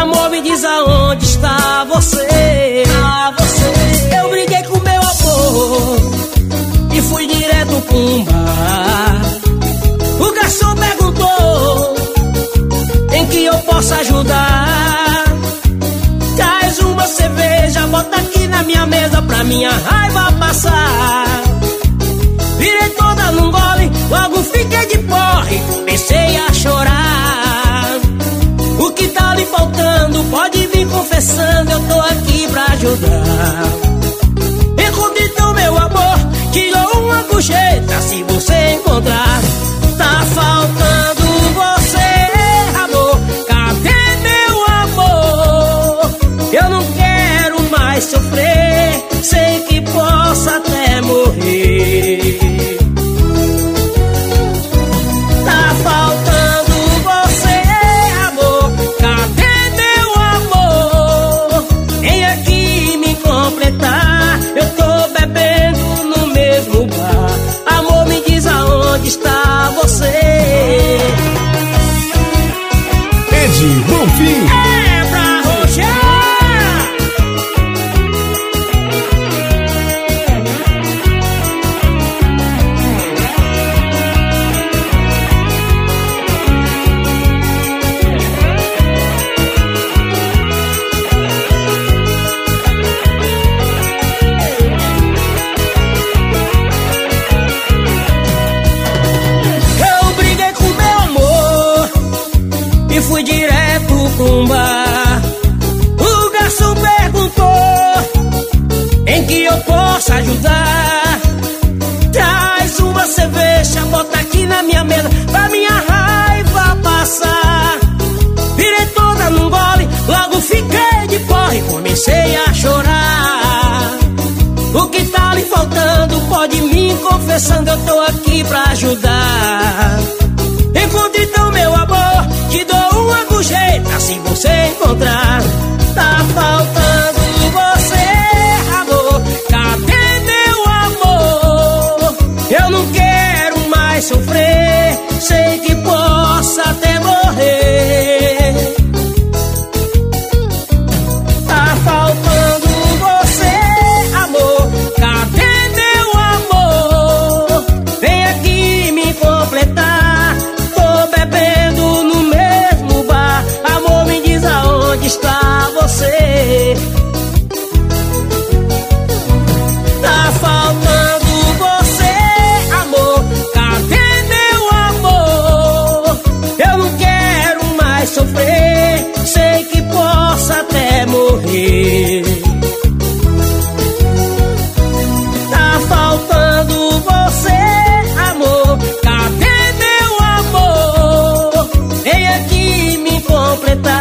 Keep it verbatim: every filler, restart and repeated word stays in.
Amor, me diz aonde está você. Ah, você. Eu briguei com meu amor e fui direto pra um bar. O garçom perguntou em que eu posso ajudar. Traz uma cerveja, bota aqui na minha mesa pra minha raiva passar. Virei toda num gole, logo fiquei de porre, comecei a chorar. O que tá lhe faltando, pode vir confessando, eu tô aqui pra ajudar. Encontre então meu amor, tirou uma gorjeta, se você encontrar. Tá faltando você, amor, cadê meu amor? Eu não quero mais sofrer, sei que posso até morrer. Tá faltando você, amor, cadê meu amor? Vem aqui me completar, eu tô bebendo no mesmo bar. Amor, me diz aonde está você. Ed Bonfim. É pra roxar. Eu briguei com meu amor e fui direto pra um bar. O garçom perguntou em que eu posso ajudar. Traz uma cerveja, bota aqui na minha mesa pra minha raiva passar. Virei toda num gole, logo fiquei de porre, comecei a chorar. O que tá lhe faltando, pode me confessando, eu tô aqui pra ajudar. Encontre então meu amor, te dou uma gorjeta, se você encontrar. Tá faltando você, amor, cadê meu amor? Eu não quero mais sofrer, sei que posso até morrer. Tá faltando você, amor, cadê meu amor? Vem aqui me completar, tô bebendo no mesmo bar. Amor, me diz aonde está você. Tá faltando você, amor, cadê meu amor? Eu não quero mais sofrer, sei que posso até morrer. Tá faltando você, amor, cadê meu amor? Vem aqui me completar.